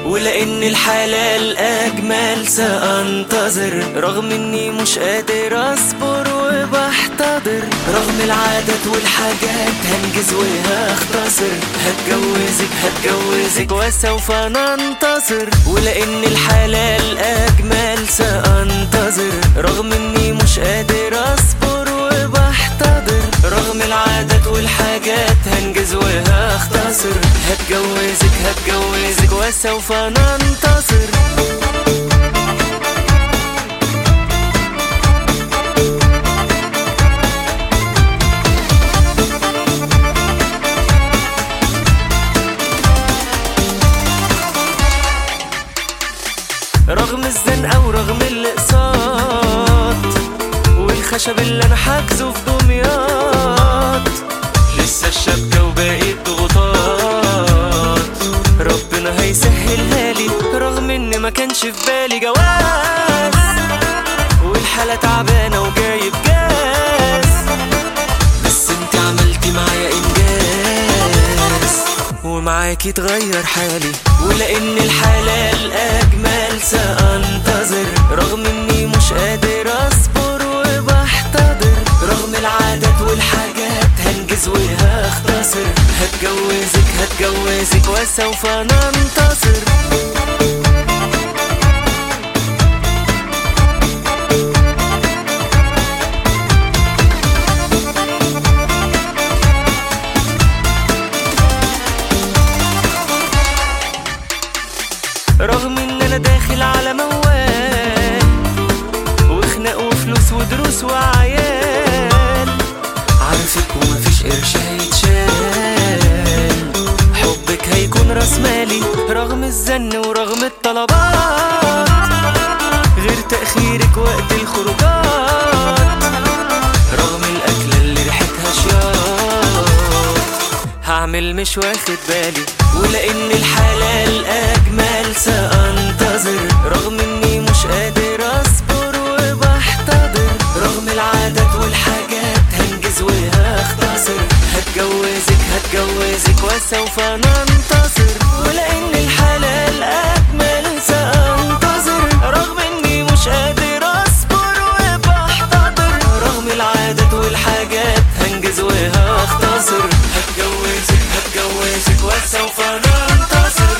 ولأن الحلال أجمل سأنتظر، رغم إني مش قادر أصبر وبحتضر، رغم العادات والحاجات هنجز وهختصر، هتجوزك وسوف ننتصر. ولأن الحلال أجمل سأنتظر، رغم إني مش قادر أصبر وبحتضر، رغم العادات والحاجات هنجز وهختصر، هتجوزك وسوف ننتصر. رغم الزنقة ورغم الاقساط والخشب اللي انا حاجزه في دمياط، لسه الشبكة وباقي الضغوطات، ربنا هيسهلها لي رغم ان ما كانش في بالي جواز، والحالة تعبانة وجايب جاز، بس انت عملتي معايا انجاز ومعاكي تغير حالي. ولأن الحلال أجمل سأنتظر، رغم إني مش قادر أصبر وبحتضر، رغم العادات والحاجات هنجز وهختصر، هتجوزك وسوف ننتصر. رغم ان انا داخل على موال وخناق وفلوس ودروس وعيال، عارفك ومفيش قرش هيتشال، حبك هيكون راس مالي رغم الزن ورغم الطلبات، غير تأخيرك وقت الخروجات، رغم الأكلة اللي ريحتها شياط، هعمل مش واخد بالي. ولأن الحلال أجمل سأنتظر، رغم إني مش قادر أصبر وبحتضر، رغم العادات والحاجات هنجز وهختصر، هتجوزك وسوف ننتصر. ولأن الحلال أجمل سأنتظر، رغم إني مش قادر أصبر وبحتضر، رغم العادات والحاجات هنجز وهختصر، هتجوزك وسوف ننتصر.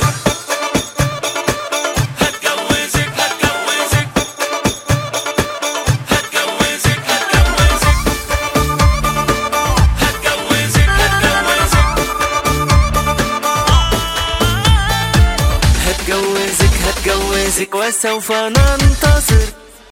هتجوزك وسوف ننتصر.